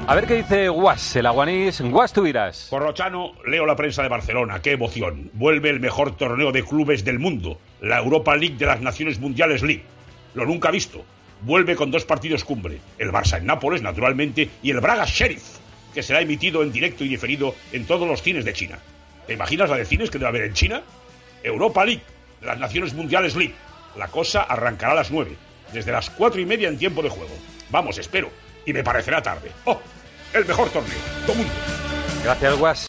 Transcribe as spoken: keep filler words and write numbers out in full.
A ver qué dice Guas, el aguanís. Guas, tú irás. Corrochano, leo la prensa de Barcelona. ¡Qué emoción! Vuelve el mejor torneo de clubes del mundo, la Europa League de las Naciones Mundiales League. Lo nunca visto. Vuelve con dos partidos cumbre. El Barça en Nápoles, naturalmente, y el Braga Sheriff, que será emitido en directo y diferido en todos los cines de China. ¿Te imaginas la de cines que debe haber en China? Europa League, las Naciones Mundiales League. La cosa arrancará a las nueve, desde las cuatro y media en tiempo de juego. Vamos, espero. Y me parecerá tarde. ¡Oh! El mejor torneo del mundo. Gracias, Guas.